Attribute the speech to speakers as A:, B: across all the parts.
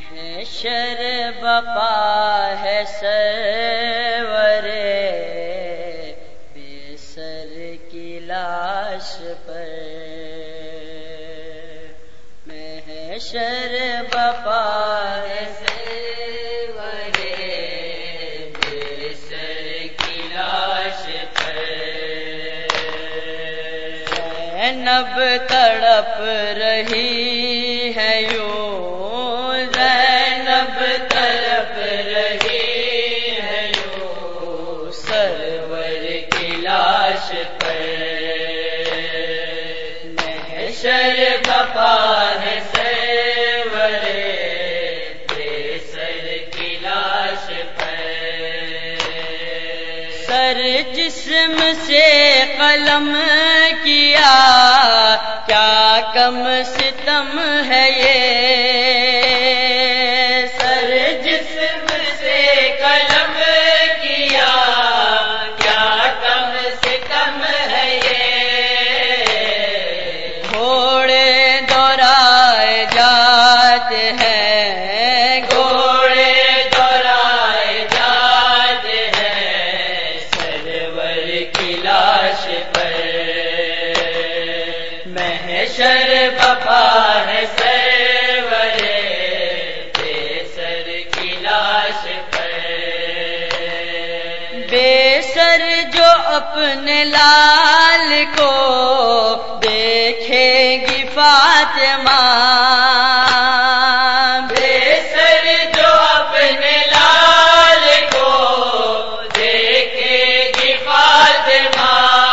A: محشر بپا ہے سرور بے سر کی لاش پر، محشر بپا ہے سرور بے سر کی لاش پر، زینب تڑپ رہی ہے یوں، زینب تڑپ رہی ہے یوں سرور کی لاش پر، محشر بپا ہے سرور بے سر کی لاش پر، سر جسم سے قلم کیا کیا کم ستم ہے یہ، سر جسم سے قلم کیا کیا کم ستم ہے یہ، گھوڑے دوڑائے جاتے ہیں، گھوڑے دوڑائے جاتے ہیں سرور کی لاش پر، محشر بپا ہے سرور بے سر کی لاش پر، بے سر جو اپنے لال کو دیکھے گی فاطمہ، بے سر جو اپنے لال کو دیکھے گی فاطمہ،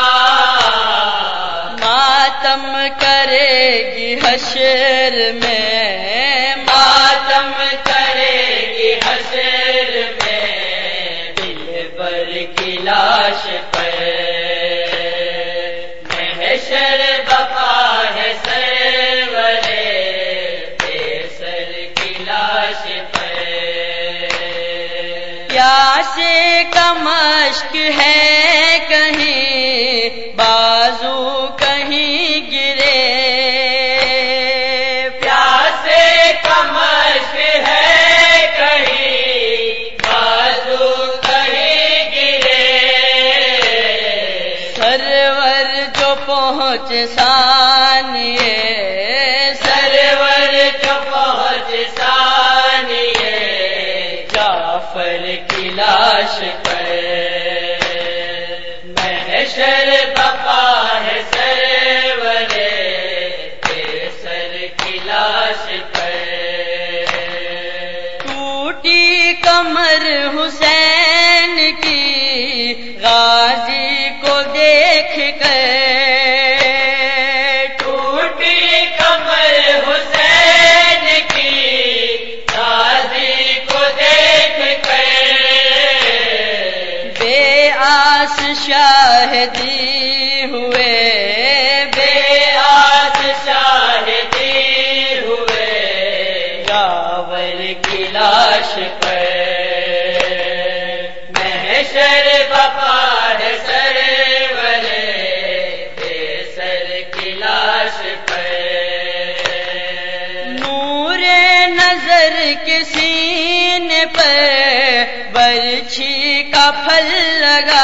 A: ماتم کرے گی حشر میں، ماتم کرے گی حشر میں دلبر کی لاش پر، محشر بپا ہے سرور بے سر کی لاش پر، پیاسے کا مشک ہے کہیں بازو کہیں گرے، پیاسے کا مشک ہے کہیں بازو کہیں گرے، سرور جو پہنچ ثانیے، سرور جو پہنچ ثانیے جعفر کی لاش پر، محشر بپا ہے سرور بے سر کی لاش پر، ٹوٹی کمر حسین کی غازی کو دیکھ کر، ٹوٹی کمر حسین کی غازی کو دیکھ کر، بے آس شاہدی ہوئے، بے آس شاہدی ہوئے یاور کی لاش پر، محشر بپا ہے سرور بے سر کی لاش پر، نور نظر کے سینے پر برچھی کا پھل لگا،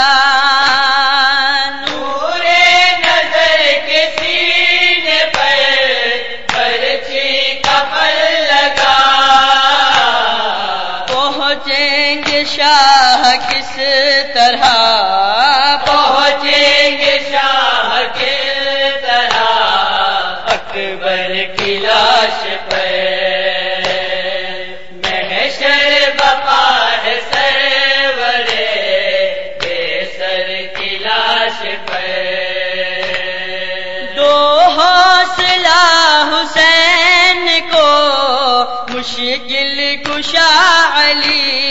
A: نور نظر کے سینے پر برچھی کا پھل لگا، پہنچیں گے شاہ کس طرح، پہنچیں گے شاہ کس طرح اکبر کی لاش پر، محشر بپا ہے سرور بے سر کی لاش پر، دو حوصلہ حسین کو مشکل کشا علی،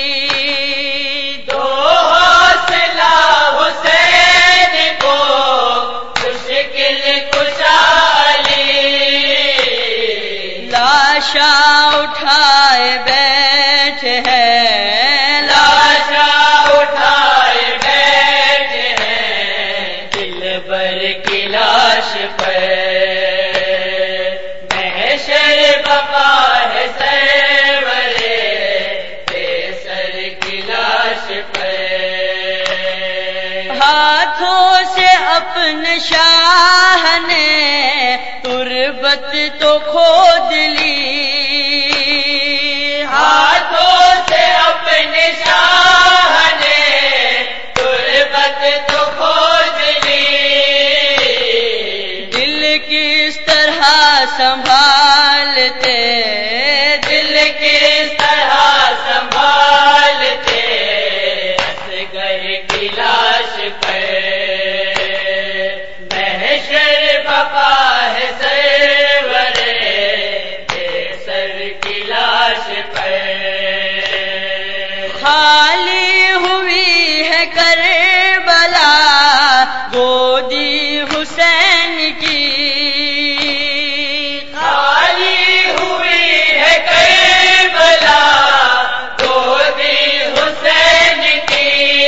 A: دو حوصلہ حسین کو مشکل کشا علی، لاشا اٹھائے بیٹھے ہیں، لاشا اٹھائے بیٹھے ہیں دلبر کی لاش پر، محشر بپا ہے سر ہاتھوں سے اپنے شاہ نے تربت تو کھود لی، ہاتھوں سے اپنے شاہ نے تربت تو کھود لی، دل کس طرح سنبھالتے، دل کس طرح سنبھالتے اصغر کی لاش پر، محشر بپا ہے سرور سر کی لاش پر، خالی ہوئی ہے کربلا گودی حسین کی، خالی ہوئی ہے کربلا گودی حسین کی،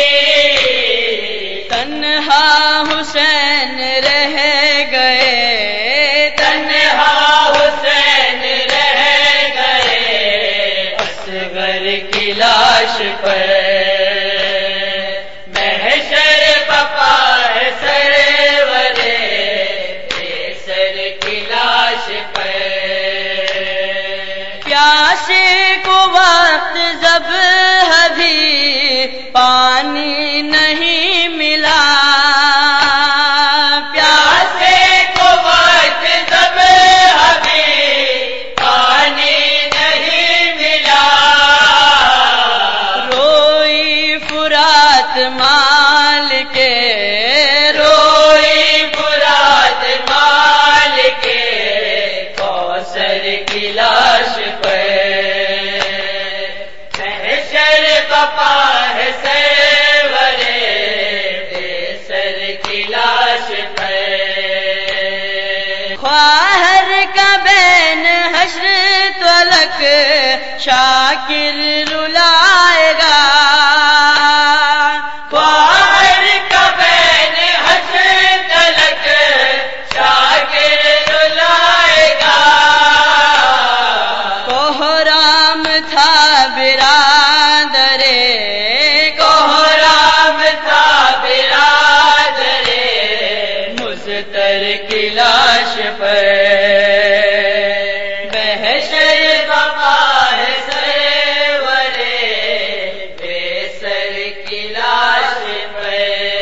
A: تنہا حسین رہ گئے، تنہا حسین رہ گئے اصغر کی لاش پر، محشر بپا ہے سرور سر کی لاش پر، پیاسے کو وقت ذبح بھی پانی نہیں ملا، پیاسے کو وقت ذبح بھی پانی نہیں ملا، روئی فرات مال کے، روئی فرات مال کے کوثر کی لاش پر، محشر بپا ہے سرور سر کی لاش پر، خواہر کا بین حشر تلک شاکر رلائے گا، خواہر کا بین حشر تلک شاکر رلائے گا، کوہرام تھا برادرے، کوہرام تھا برادرے مضطر کی لاش پر، محشر بپا ہے سرور سر کی لاش پر،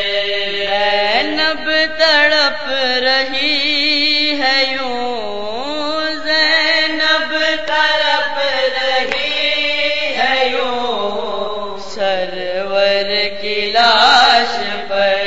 A: زینب تڑپ رہی ہے یوں، زینب تڑپ رہی ہے یوں سرور کی لاش پر،